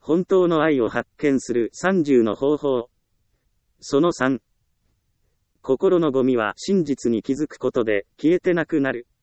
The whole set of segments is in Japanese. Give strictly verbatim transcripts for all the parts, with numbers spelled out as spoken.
本当の愛を発見するさんじゅうの方法。そのさん。心のゴミは真実に気づくことで消えてなくなる。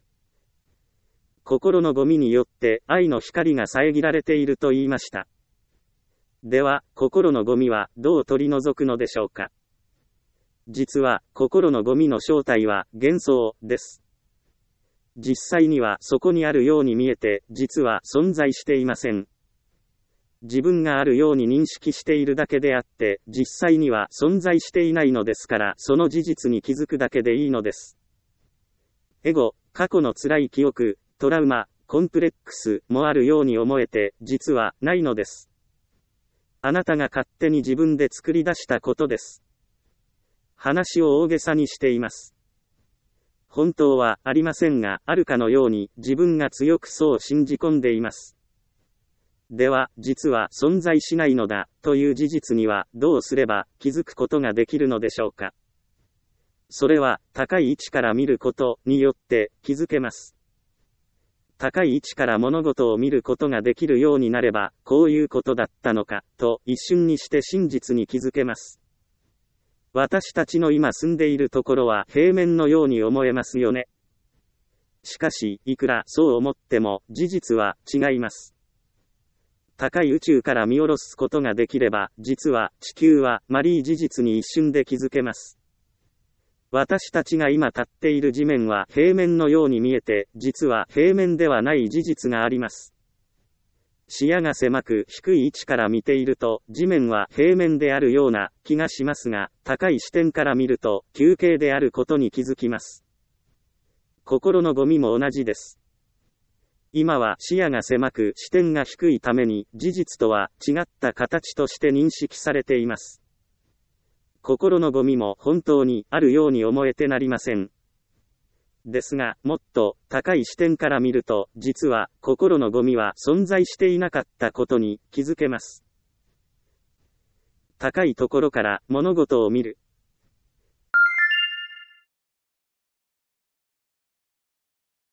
心のゴミによって愛の光が遮られていると言いました。では、心のゴミはどう取り除くのでしょうか。実は、心のゴミの正体は幻想です。実際にはそこにあるように見えて、実は存在していません。自分があるように認識しているだけであって、実際には存在していないのですから、その事実に気づくだけでいいのです。エゴ、過去の辛い記憶、トラウマ、コンプレックスもあるように思えて、実はないのです。あなたが勝手に自分で作り出したことです。話を大げさにしています。本当はありませんが、あるかのように自分が強くそう信じ込んでいます。では、実は存在しないのだという事実にはどうすれば気づくことができるのでしょうか。それは高い位置から見ることによって気づけます。高い位置から物事を見ることができるようになれば、こういうことだったのかと一瞬にして真実に気づけます。私たちの今住んでいるところは平面のように思えますよね。しかし、いくらそう思っても事実は違います。高い宇宙から見下ろすことができれば、実は地球は丸い事実に一瞬で気づけます。私たちが今立っている地面は平面のように見えて、実は平面ではない事実があります。視野が狭く低い位置から見ていると、地面は平面であるような気がしますが、高い視点から見ると、球形であることに気づきます。心のゴミも同じです。今は視野が狭く視点が低いために、事実とは違った形として認識されています。心のゴミも本当にあるように思えてなりません。ですが、もっと高い視点から見ると、実は心のゴミは存在していなかったことに気づけます。高いところから物事を見る。